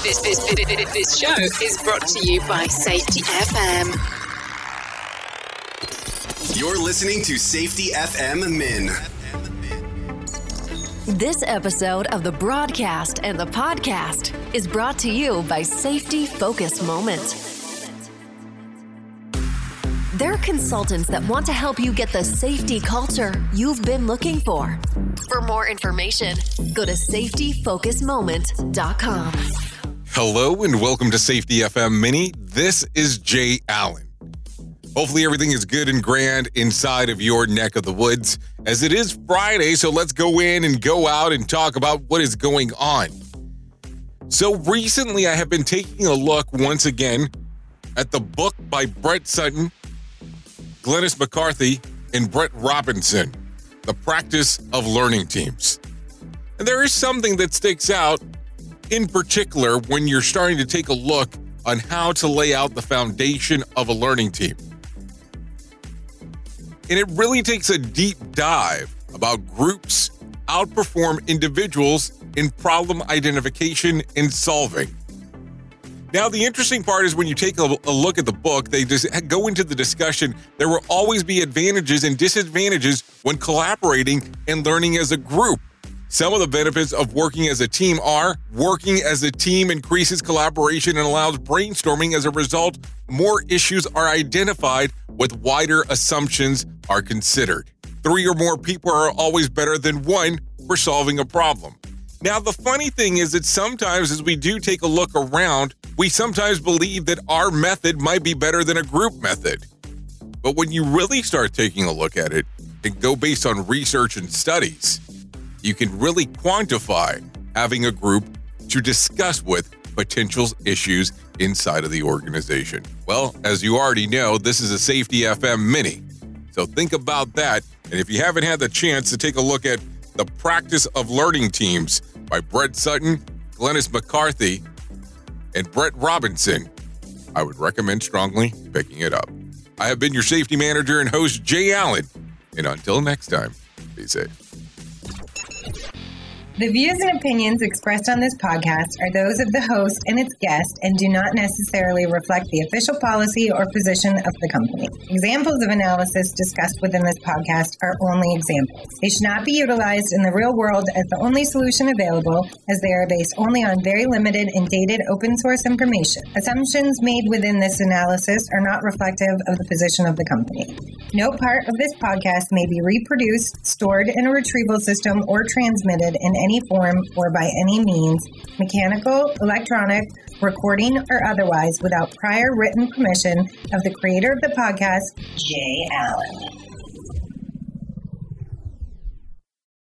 This show is brought to you by Safety FM. You're listening to Safety FM Min. This episode of the broadcast and the podcast is brought to you by Safety Focus Moment. They're consultants that want to help you get the safety culture you've been looking for. For more information, go to safetyfocusmoment.com. Hello and welcome to Safety FM Mini. This is Jay Allen. Hopefully everything is good and grand inside of your neck of the woods, as it is Friday, so let's go in and go out and talk about what is going on. So recently I have been taking a look once again at the book by Brett Sutton, Glennis McCarthy, and Brett Robinson, The Practice of Learning Teams. And there is something that sticks out in particular when you're starting to take a look on how to lay out the foundation of a learning team. And it really takes a deep dive about groups outperform individuals in problem identification and solving. Now, the interesting part is when you take a look at the book, they just go into the discussion. There will always be advantages and disadvantages when collaborating and learning as a group. Some of the benefits of working as a team are working as a team increases collaboration and allows brainstorming. As a result, more issues are identified with wider assumptions are considered. 3 or more people are always better than 1 for solving a problem. Now, the funny thing is that sometimes as we do take a look around, we sometimes believe that our method might be better than a group method. But when you really start taking a look at it and go based on research and studies, you can really quantify having a group to discuss with potential issues inside of the organization. Well, as you already know, this is a Safety FM Mini. So think about that. And if you haven't had the chance to take a look at The Practice of Learning Teams by Brett Sutton, Glennis McCarthy, and Brett Robinson, I would recommend strongly picking it up. I have been your safety manager and host, Jay Allen. And until next time, be safe. The views and opinions expressed on this podcast are those of the host and its guest and do not necessarily reflect the official policy or position of the company. Examples of analysis discussed within this podcast are only examples. They should not be utilized in the real world as the only solution available, as they are based only on very limited and dated open source information. Assumptions made within this analysis are not reflective of the position of the company. No part of this podcast may be reproduced, stored in a retrieval system, or transmitted in any form or by any means, mechanical, electronic, recording, or otherwise, without prior written permission of the creator of the podcast, Jay Allen.